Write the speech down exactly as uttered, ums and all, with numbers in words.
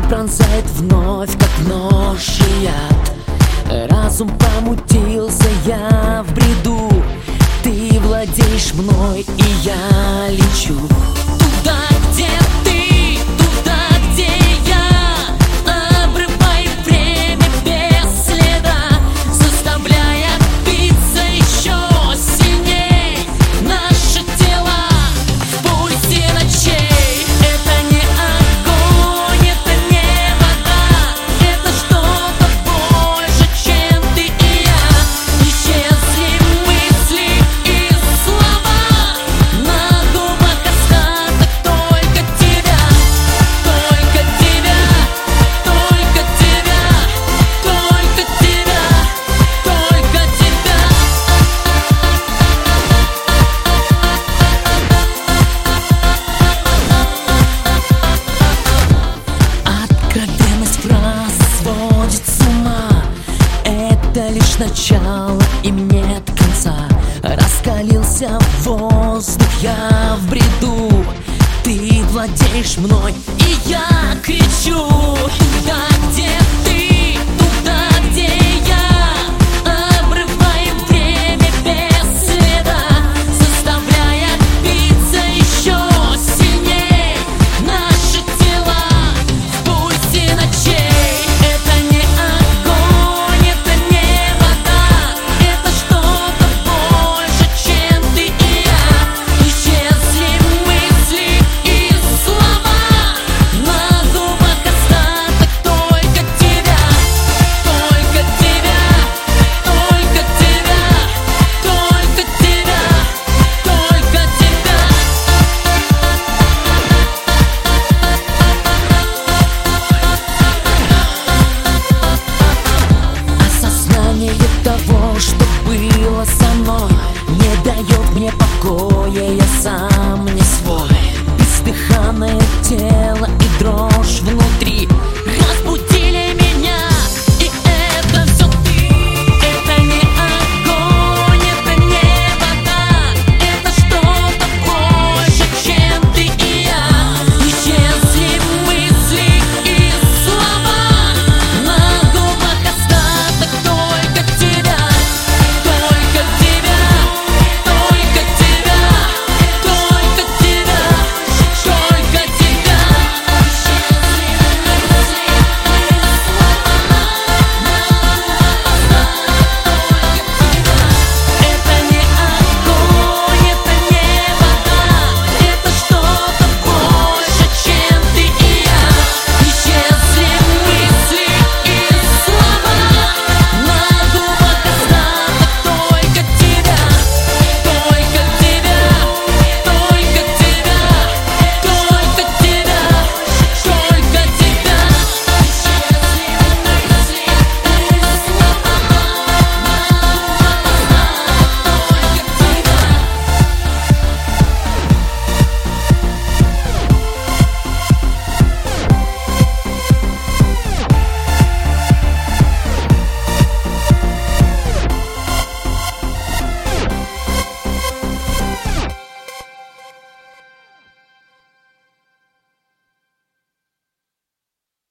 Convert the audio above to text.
пронзает вновь, как нож и яд. Разум помутился, я в бреду. Ты владеешь мной, и я лечу туда, где ты, туда, где я. Обрываю время без следа, заставляя биться еще сильней наше тело в пульсе ночей. Это не огонь, это не вода, это что-то больше, чем ты и я. Исчезли мысли и слова, на губах остаток только тебя, только тебя, только тебя, только тебя, только тебя. Откровенность фраз сводит с ума. Это лишь начало, им нет конца. Раскалился воздух, я в бреду. Ты владеешь мной,